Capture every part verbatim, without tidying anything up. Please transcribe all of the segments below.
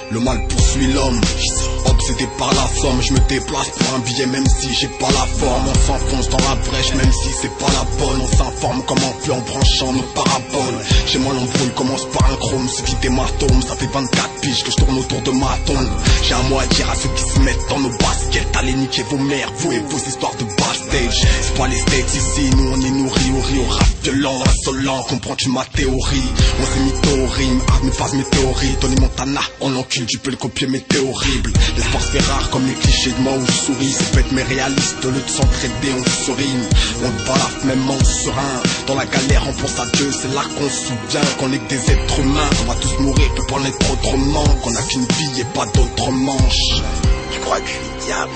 Le mal poursuit l'homme, obsédé par la somme. Je me déplace pour un billet même si j'ai pas la forme. On s'enfonce dans la brèche même si c'est pas la bonne. On s'informe comme on peut en branchant nos paraboles. Chez moi l'embrouille commence par un chrome suivi d'hématome. Ça fait vingt-quatre piges que je tourne autour de ma tombe. J'ai un mot à dire à ceux qui se mettent dans nos baskets. Allez niquer vos mères, vous et vos histoires de backstage. C'est pas les States ici, nous on est nourris au riz, au rap violent, insolent. Comprends-tu ma théorie? On s'est mytho au rime, ah mes phases, mes théories. Tony Montana, on l'encule, tu peux le copier mais t'es horrible. L'espoir se fait rare comme les clichés de moi où je souris. C'est bête mais réaliste, au lieu de s'entraider on sourit. On te balafre même en serein. Dans la galère on pense à Dieu, c'est là qu'on se souvient qu'on est que des êtres humains, qu'on va tous mourir, peut pas en être autrement, qu'on a qu'une vie et pas d'autres manches. Tu crois que je suis diable,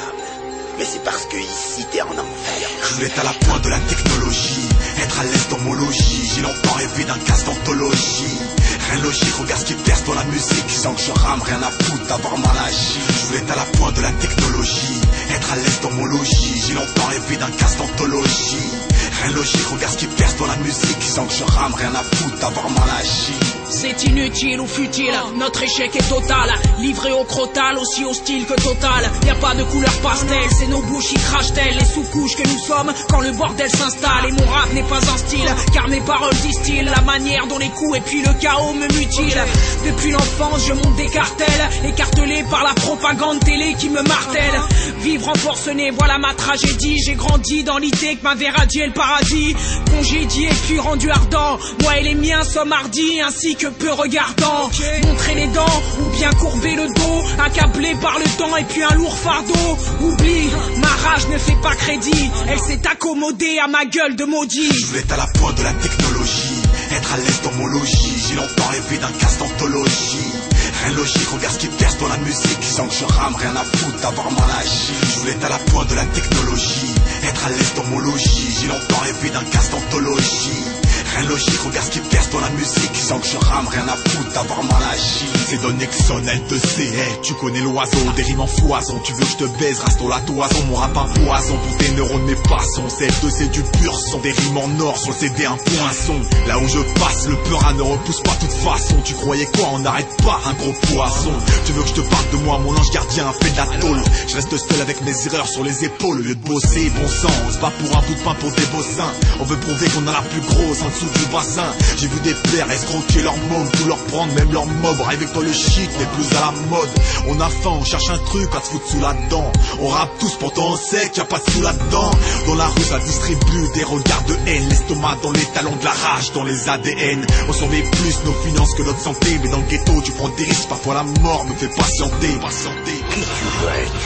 mais c'est parce que ici t'es en enfer. Je voulais être à la pointe de la technologie, être à l'aise dans mon logis. J'ai longtemps rêvé d'un cast d'anthologie. Rien logique, regarde ce qui perce dans la musique. Sans que je rame, rien à foutre d'avoir mal agi. Je voulais être à la pointe de la technologie, être à l'aise dans mon logis. J'ai longtemps rêvé d'un cast d'anthologie. Rien logique, regarde ce qui perce dans la musique. Sans que je rame, rien à foutre d'avoir mal agi. C'est inutile ou futile, notre échec est total. Livré au crotal, aussi hostile que total. Y'a pas de couleur pastel, c'est nos bouches qui crachent-elles. Les sous-couches que nous sommes quand le bordel s'installe. Et mon rap n'est pas un style, car mes paroles distillent la manière dont les coups et puis le chaos me mutilent. Depuis l'enfance je monte des cartels, écartelé par la propagande télé qui me martèle. Vivre en forcené, voilà ma tragédie. J'ai grandi dans l'idée que m'avait radié le paradis. Congédié puis rendu ardent, moi et les miens sommes hardis ainsi que peu regardants. Montrer les dents ou bien courber le dos, accablé par le temps et puis un lourd fardeau. Oublie, ma rage ne fait pas crédit, elle s'est accommodée à ma gueule de maudit. Je voulais être à la pointe de la technologie, être à l'aise dans mon logis. J'ai longtemps rêvé d'un cast d'anthologie. Rien logique, regarde ce qui perce dans la musique. Sans que je rame, rien à foutre d'avoir mal agi. Je voulais être à la pointe de la technologie, être à l'aise dans mon logis. J'ai longtemps rêvé d'un cast d'anthologie. Rien logique, regarde ce qui perce dans la musique. Sans que je rame, rien à foutre d'avoir mal agi. C'est donné que sonne, elle te sait, hey, tu connais l'oiseau, des rimes en foison. Tu veux que je te baise, reste la toison. Mon rap un poison, pour tes neurones mes passons. C F deux c'est du pur son, des rimes en or, sur le C D un poinçon. Là où je passe, le peur ne repousse pas toute façon. Tu croyais quoi, on n'arrête pas un gros poisson. Tu veux que je te parle de moi, mon ange gardien fait de la tôle. Je reste seul avec mes erreurs sur les épaules. Au lieu de bosser, bon sang, on se bat pour un bout de pain pour des bossins. On veut prouver qu'on a la plus grosse en dessous du bassin. J'ai vu des pères escroquer leur môme, tout leur prendre, même leur mob. Rêve avec toi le shit n'est plus à la mode. On a faim, on cherche un truc à se foutre sous la dent. On rappe tous, pourtant on sait qu'il n'y a pas de sous là-dedans. Dans la rue ça distribue des regards de haine. L'estomac dans les talons de la rage, dans les A D N. On surveille plus nos finances que notre santé. Mais dans le ghetto tu prends des risques, parfois la mort me fait patienter. Patienter. Qui tu veux être?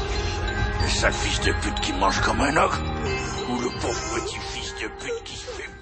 Le sale fils de pute qui mange comme un ogre? Ou le pauvre petit fils de pute qui se fait